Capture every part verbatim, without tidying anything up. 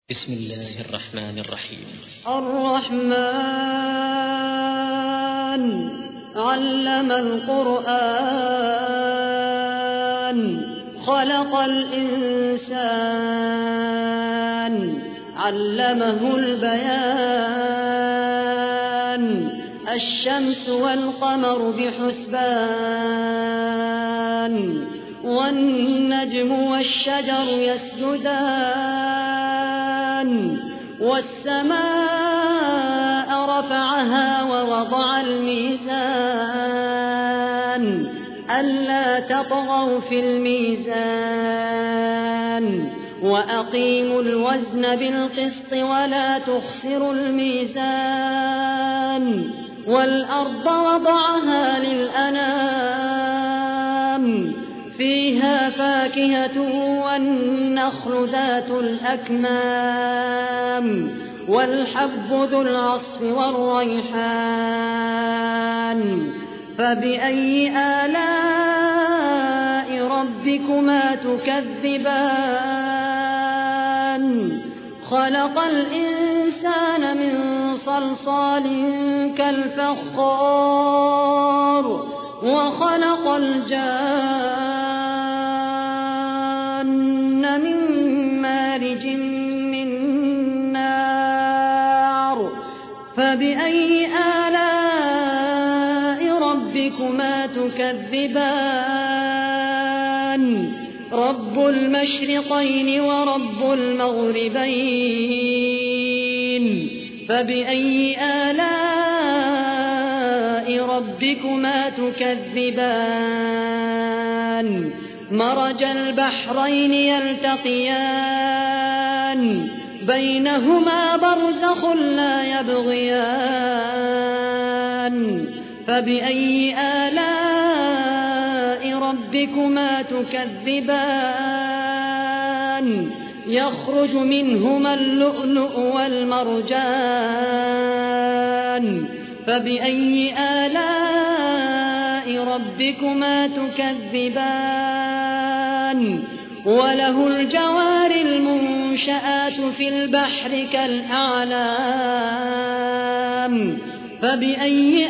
بسم الله الرحمن الرحيم. الرحمن علم القرآن خلق الإنسان علمه البيان الشمس والقمر بحسبان والنجم والشجر يسجدان والسماء رفعها ووضع الميزان ألا تطغوا في الميزان وأقيموا الوزن بالقسط ولا تخسروا الميزان والأرض وضعها للأنام فيها فاكهة والنخل ذات الأكمام والحب ذو العصف والريحان فبأي آلاء ربكما تكذبان خلق الإنسان من صلصال كالفخار وخلق الجان من مارج من نار فبأي آلاء ربكما تكذبان رب المشرقين ورب المغربين فبأي آلاء ربكما تكذبان مرج البحرين يلتقيان بينهما برزخ لا يبغيان فبأي آلاء ربكما تكذبان يخرج منهما اللؤلؤ والمرجان فبأي آلاء ربكما تكذبان وله الجوار المنشآت في البحر كالأعلام فبأي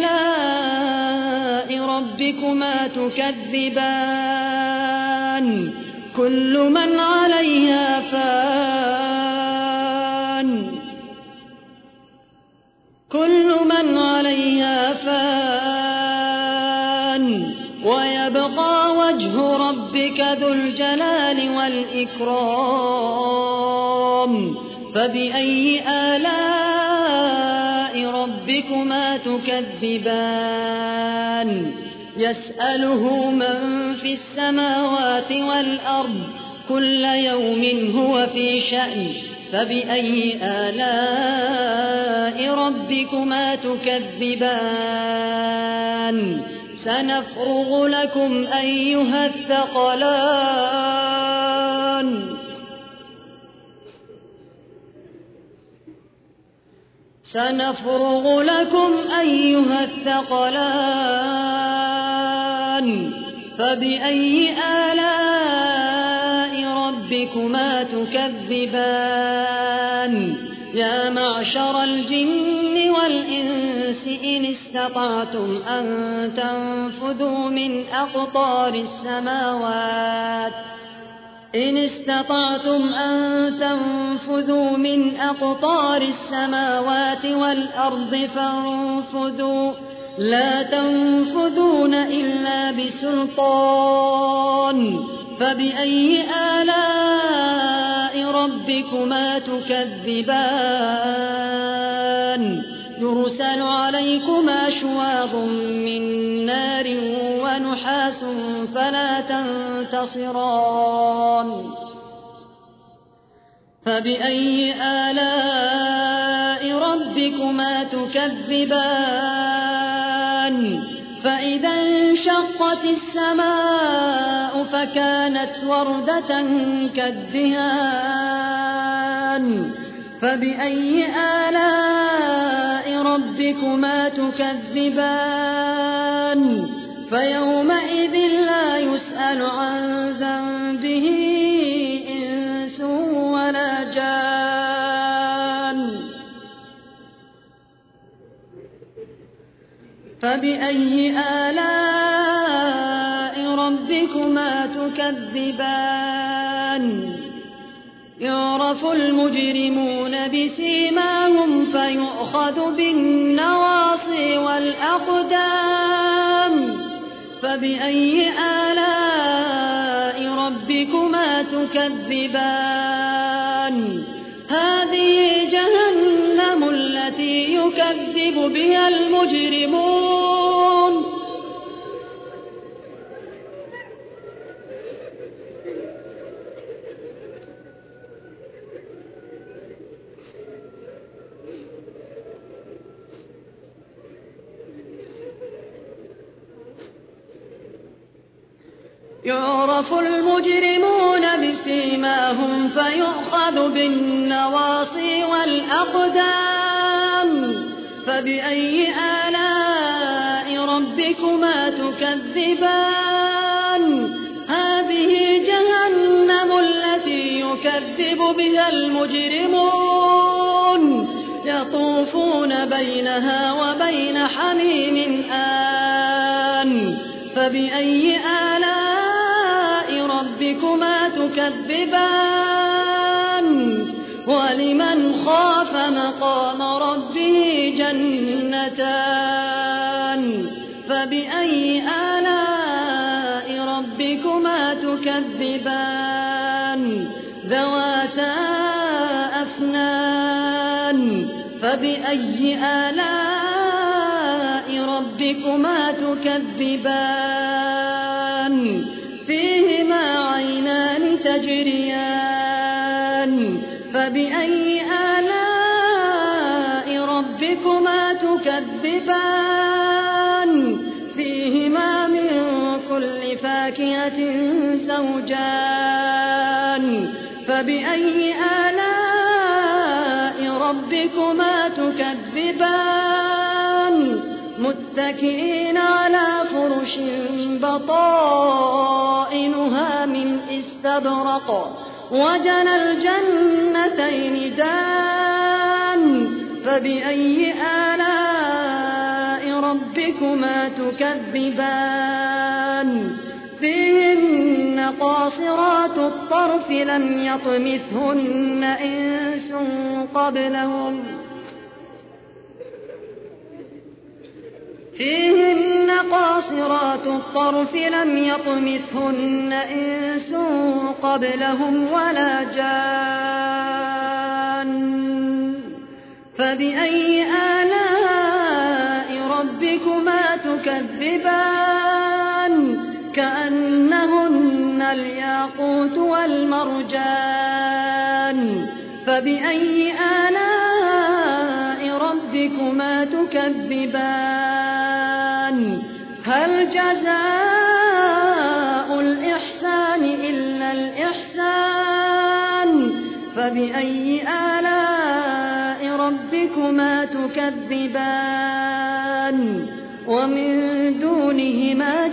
آلاء ربكما تكذبان كل من عليها فان كل من عليها فان ويبقى وجه ربك ذو الجلال والإكرام فبأي آلاء ربكما تكذبان يسأله من في السماوات والأرض كل يوم هو في شأن فبأي آلاء ربكما تكذبان سنفرغ لكم أيها الثقلان سنفرغ لكم أيها الثقلان فبأي آلاء ربكما تكذبان يا معشر الجن والإنس إن استطعتم أن تنفذوا من أقطار السماوات إن استطعتم أن تنفذوا من أقطار السماوات والأرض فانفذوا لا تنفذون إلا بسلطان فبأي آلاء ربكما تكذبان يرسل عليكما شواظ من نار ونحاس فلا تنتصران فبأي آلاء ربكما تكذبان فإذا انشقت السماء فكانت وردة كالدهان فبأي آلاء ربكما تكذبان فيومئذ لا يسأل عن ذنبه إنس ولا جان فبأي آلاء ربكما تكذبان يعرف المجرمون بسيماهم فيؤخذ بالنواصي والأقدام فبأي آلاء ربكما تكذبان هذه جهنم التي يكذب بها المجرمون يعرف المجرمون بسيماهم فيؤخذ بالنواصي والأقدام فبأي آلاء ربكما تكذبان هذه جهنم التي يكذب بها المجرمون يطوفون بينها وبين حميم آن فبأي آلاء ربكما تكذبان ولمن خاف مقام ربه جنتان فبأي آلاء ربكما تكذبان ذواتا أفنان فبأي آلاء ربكما تكذبان فيهما عينان تجريان فبأي آلاء ربكما تكذبان فيهما من كل فاكهة زوجان فبأي آلاء ربكما تكذبان متكئين على فرش بطائنها من استبرق وجنى الجنتين دان فبأي آلاء ربكما تكذبان فيهن قاصرات الطرف لم يطمثهن إنس قبلهم فيهن قاصرات الطرف لم يطمثهن إنس قبلهم ولا جان فبأي آلاء ربكما تكذبان كأنهن الياقوت والمرجان فبأي آلاء ربكما تكذبان هل جزاء الإحسان إلا الإحسان فبأي آلاء ربكما تكذبان ومن دونهما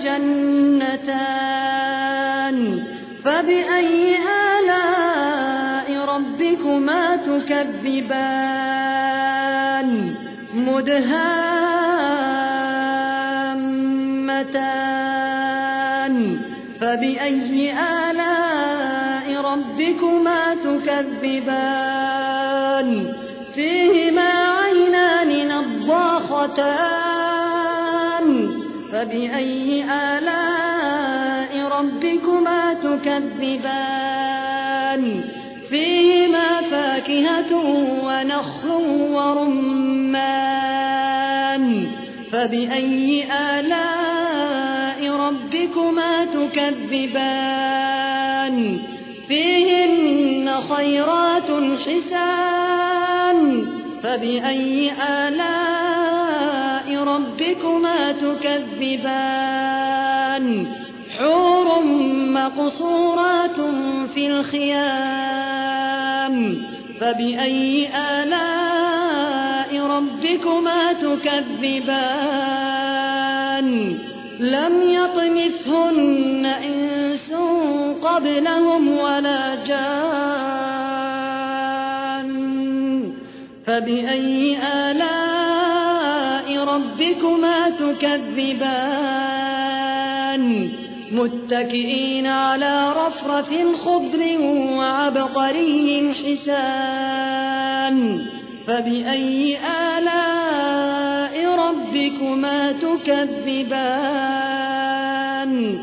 جنتان فبأي آلاء ربكما تكذبان مدهامتان فبأي آلاء ربكما تكذبان فيهما عينان نضاختان فبأي آلاء ربكما تكذبان فيهما فاكهة ونخل ورمان فبأي آلاء ربكما تكذبان فيهن خيرات حسان فبأي آلاء ربكما تكذبان حور مقصورات في الخيام فبأي آلاء ربكما تكذبان لم يطمثهن إنس قبلهم ولا جان فبأي آلاء ربكما تكذبان متكئين على رفرف خضر وعبقري حسان فبأي آلاء ربكما تكذبان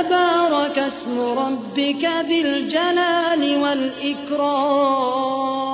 تبارك اسم ربك ذي الجلال والإكرام